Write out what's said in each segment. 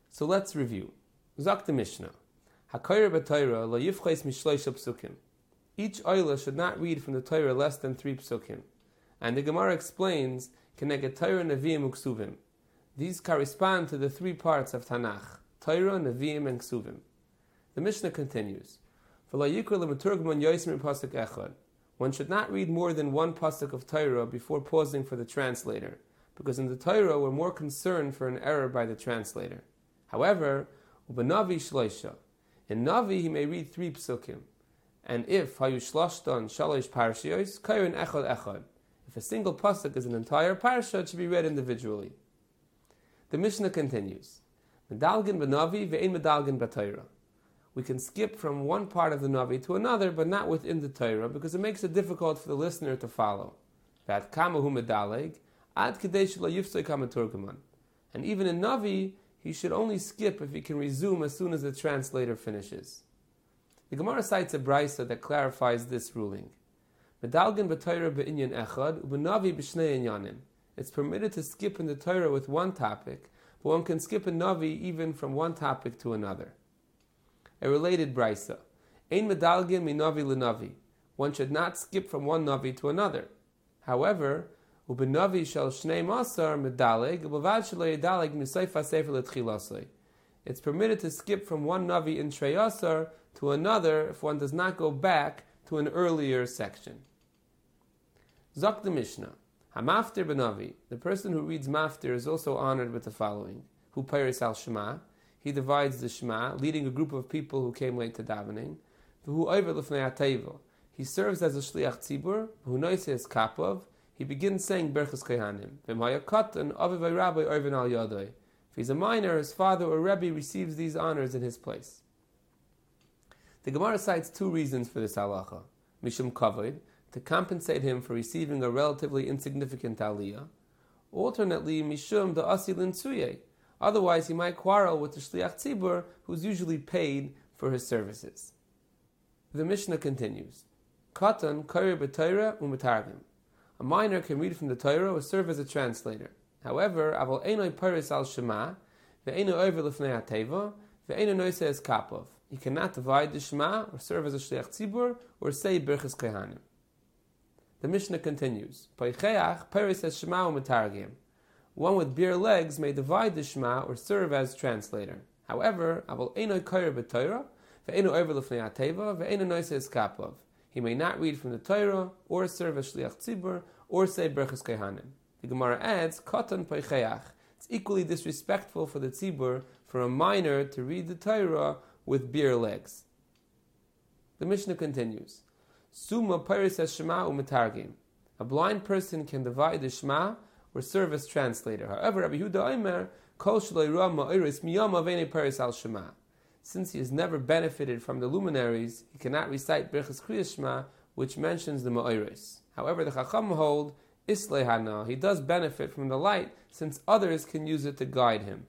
So let's review. Zok the Mishnah. HaKoyer b'Torah lo yifchais mishloisha psukim. Each oila should not read from the Torah less than 3 psukim. And the Gemara explains, Keneged Torah, Nevi'im, Uksuvim. These correspond to the 3 parts of Tanakh, Torah, Nevi'im, and Ksuvim. The Mishnah continues, One should not read more than 1 pasuk of Torah before pausing for the translator, because in the Torah we're more concerned for an error by the translator. However, Ubenavi Shloisha. In Navi he may read 3 psukim. And if Hayushloshton Shalosh Parshiyos, Kairin Echad Echad. If a single pasuk is an entire parsha, it should be read individually. The Mishnah continues, Medalgin b'Navi ve'ein medalgin b'Torah. We can skip from one part of the Navi to another, but not within the Torah, because it makes it difficult for the listener to follow. That kamahu medaleg ad kadesh lo yifsoi kamaturgaman. And even in Navi, he should only skip if he can resume as soon as the translator finishes. The Gemara cites a brisa that clarifies this ruling. Medalgin b'Torah be'inyan echad u'b'Navi b'shnei inyanim. It's permitted to skip in the Torah with one topic, but one can skip in Navi even from one topic to another. A related brisa. Ein medalgin minavi l'navi. One should not skip from one Navi to another. However, u'b'Navi shel shnei masar medaleg u'b'vad shelo yedaleg misayfa sefer l'tchilasei. It's permitted to skip from one Navi in Shrei Asar to another if one does not go back to an earlier section. Zok the Mishnah. Hamaftir b'Navi. The person who reads Maftir is also honored with the following. Hu peiris al Shema. He divides the Shema, leading a group of people who came late to davening. V'hu oiver l'fnei ateivo. He serves as a shliach tzibur. V'hu noises kapov. He begins saying Berchus Kehanim. V'maya katan aviv rabbi oivin al yadoi. If he's a minor, his father or Rebbe receives these honors in his place. The Gemara cites 2 reasons for this halacha. Mishum kavod, to compensate him for receiving a relatively insignificant aliyah. Alternately, mishum da asilin tsuye. Otherwise, he might quarrel with the shliach tzibur, who's usually paid for his services. The Mishnah continues. Katan koyer b'Torah u'metargim. A minor can read from the Torah or serve as a translator. However, aval einoi peiris al Shema, ve'eino over l'fnei hateva, ve'eino noises kapov. He cannot divide the Shema, or serve as a shliach tzibur, or say Berchus Kehanim. The Mishnah continues, Peicheach peiris es Shema u'metargim. One with bare legs may divide the Shema, or serve as translator. However, aval einoi koyer b'Torah, ve'eino over l'fnei hateva, ve'eino noises kapov. He may not read from the Torah, or serve as shliach tzibur, or say Berchus Kehanim. The Gemara adds, Katan peicheach. It's equally disrespectful for the tzibur for a minor to read the Torah with bare legs. The Mishnah continues, Suma peiris es Shema u'metargim. A blind person can divide the Shema or serve as translator. However, Rabbi Yehuda Omer, Kol shelo yirah ma'oris miyam aveinei peiris al Shema. Since he has never benefited from the luminaries, he cannot recite Berchus Kriyas Shema, which mentions the ma'oris. However, the Chacham hold Islehana, he does benefit from the light, since others can use it to guide him.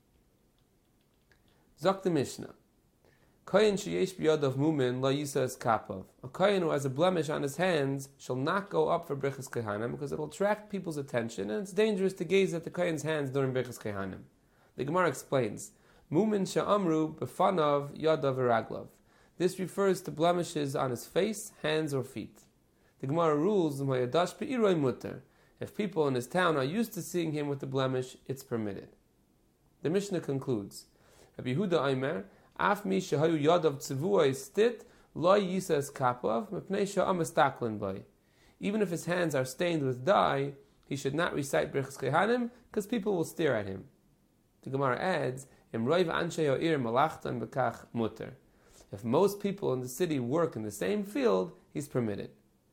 Zok the Mishnah. Kohen sheyesh biyadav mumin la yisas kapov. A kohen who has a blemish on his hands shall not go up for Berchus Kehanim, because it will attract people's attention, and it's dangerous to gaze at the kohen's hands during Berchus Kehanim. The Gemara explains, Mumin she'amru befanav yadav v'raglav. This refers to blemishes on his face, hands, or feet. The Gemara rules, if people in his town are used to seeing him with the blemish, it's permitted. The Mishnah concludes, Rabbi Yehuda Omer, Af mi shehayu yadav tzivua istit, lo yisas kapav, mepnei she'am estaklin bay. Even if his hands are stained with dye, he should not recite Berchus Kehanim, because people will stare at him. The Gemara adds, Im roiv anshe ha'ir malachtan bekach muter. If most people in the city work in the same field, he's permitted.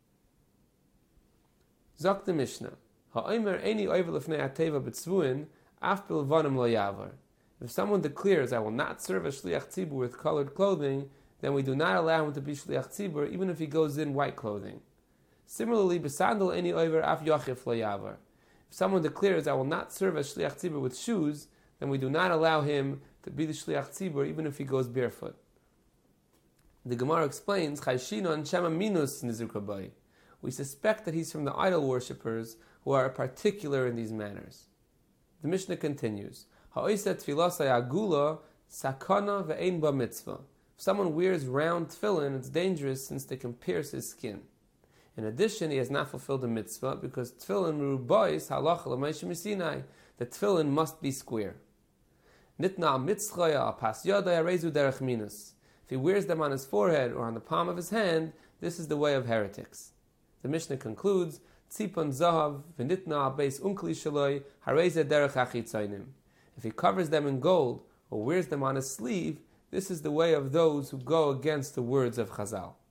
Zok the Mishnah. Ha'omer eini oiver l'fnei hateva b'tzvuin, af bilvanim lo yavar. If someone declares, I will not serve as shliach tzibur with colored clothing, then we do not allow him to be shliach tzibur, even if he goes in white clothing. Similarly, b'sandal eini oiver af yochif lo yavar. If someone declares, I will not serve as shliach tzibur with shoes, then we do not allow him to be the shliach tzibur, even if he goes barefoot. The Gemara explains, Chayshinon shema minus nizir kabai. We suspect that he's from the idol worshippers who are particular in these manners. The Mishnah continues, Ha'oset tfilasai agula sakana ve'ein ba mitzvah. If someone wears round tefillin, it's dangerous since they can pierce his skin. In addition, he has not fulfilled the mitzvah because tefillin rubayis halacha l'maishem misinai. The tefillin must be square. Nitna mitzchaya apas yadai arezu derech minus. If he wears them on his forehead or on the palm of his hand, this is the way of heretics. The Mishnah concludes, Tzipon zahav v'nitna beis unkli shaloi hareze derech achitzainim. If he covers them in gold or wears them on his sleeve, this is the way of those who go against the words of Chazal.